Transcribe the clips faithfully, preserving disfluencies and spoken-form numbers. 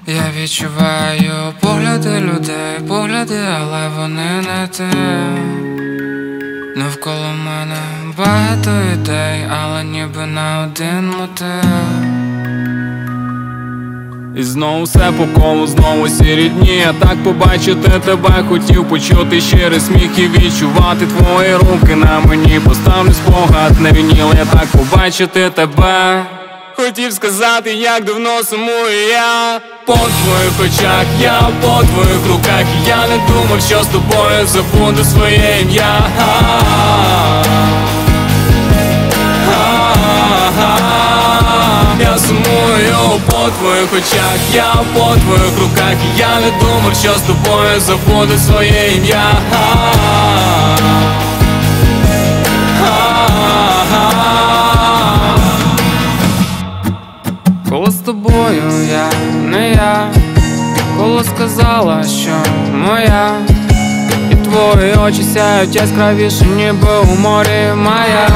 Я відчуваю погляди людей, погляди, але вони не те. Навколо мене багато ідей, але ніби на один мотив. І знову все по колу, знову сірі дні. Я так побачити тебе хотів, почути щирий сміх і відчувати твої руки на мені. Поставлю спогад на вініл, я так побачити тебе. Хотів сказати, як давно сумую я. По твоїх очах, я по твоїх руках. І я не думав, що з тобою забуду своє ім'я. Я сумую по твоїх очах, я по твоїх руках. І я не думав, що з тобою забуду своє ім'я. Коли з тобою я, не я, коли сказала, що моя, і твої очі сяють яскравіше, ніби у морі маяк.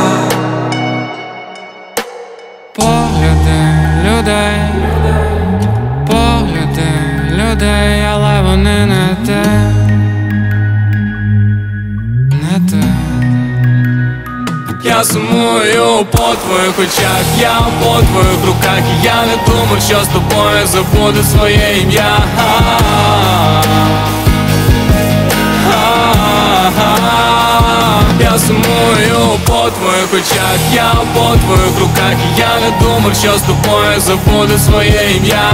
Погляди людей, погляди людей, але вони не те, не те. Я сумую по твоїх очах, я по твоїх руках. І я не думав, що з тобою забуду своє ім'я. Я сумую по твоїх очах, я по твоїх руках. І я не думав, що з тобою забуду своє ім'я.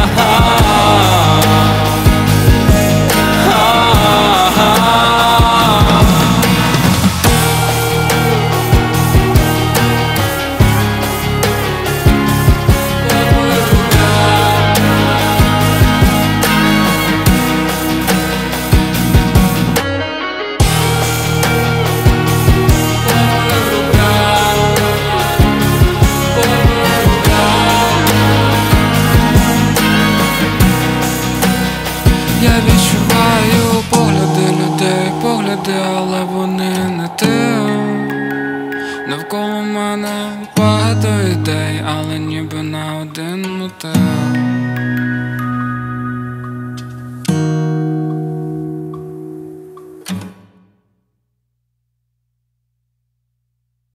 Я відчуваю погляди людей, погляди, але вони не те. Навколо мене багато ідей, але ніби на один мотив.